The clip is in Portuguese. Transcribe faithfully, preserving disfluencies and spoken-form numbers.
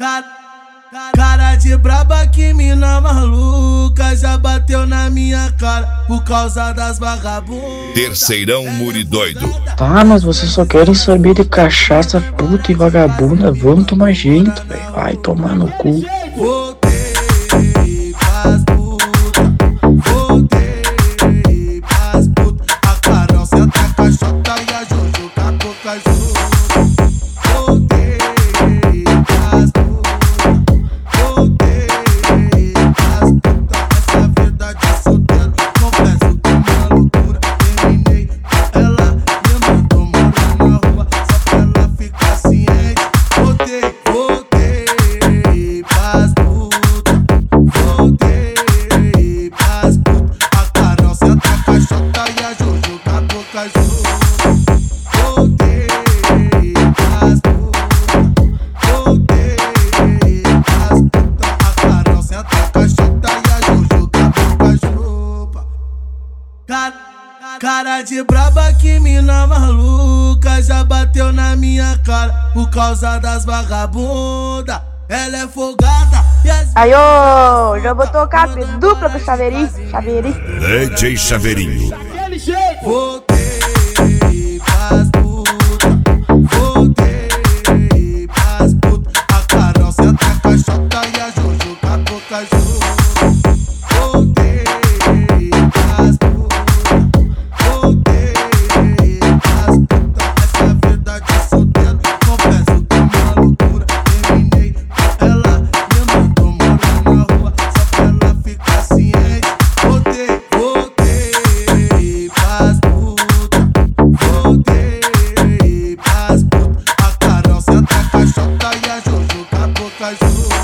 Cara, cara de braba, que mina maluca, já bateu na minha cara por causa das vagabundas. Terceirão Muridoido. Tá, mas vocês só querem saber de cachaça, puta e vagabunda. Vamos tomar jeito, velho. Vai tomar no cu. Voltei pras puta, voltei pras puta. A Carol senta a caixota e a Jojo com a boca junto. Voltei pras puta, voltei pras puta. Essa vida de solteiro, confesso que é uma loucura. Terminei com ela, me mandou morar na rua, só pra ela ficar ciente. Voltei, voltei pras puta, voltei pras puta. A Carol senta a caixota e a Jojo com a boca junto. Voltei pras puta, voltei pras puta. A Carol senta a caixota e a Jojo com a boca junto. Cara, cara de braba, que mina maluca, já bateu na minha cara por causa das vagabundas. Ela é folgada e as... Aí, ô, já vou tocar a dupla do Chaveirinho, Chaveirinho. D J Chaveirinho. Voltei pras puta, voltei pras puta. A Carol senta a caixota e a Jojo com a boca junto. Voltei pras puta, voltei pras puta. Essa vida de solteiro, confesso que é uma loucura. Terminei com ela, me mandou morar na rua, só pra ela ficar ciente. Voltei, voltei pras puta, voltei pras puta. A Carol senta a caixota e a Jojo com a boca junto.